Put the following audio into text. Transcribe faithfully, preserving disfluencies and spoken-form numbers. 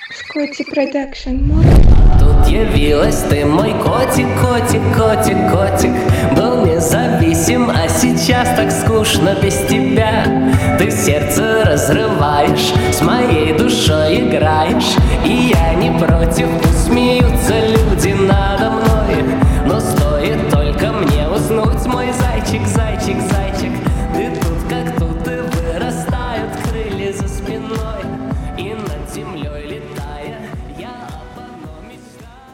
Скотти Продакшн. Тут явилась ты, мой котик, котик, котик, котик. Был независим, а сейчас так скучно без тебя. Ты сердце разрываешь, с моей душой играешь, и я не против, пусть смеюсь.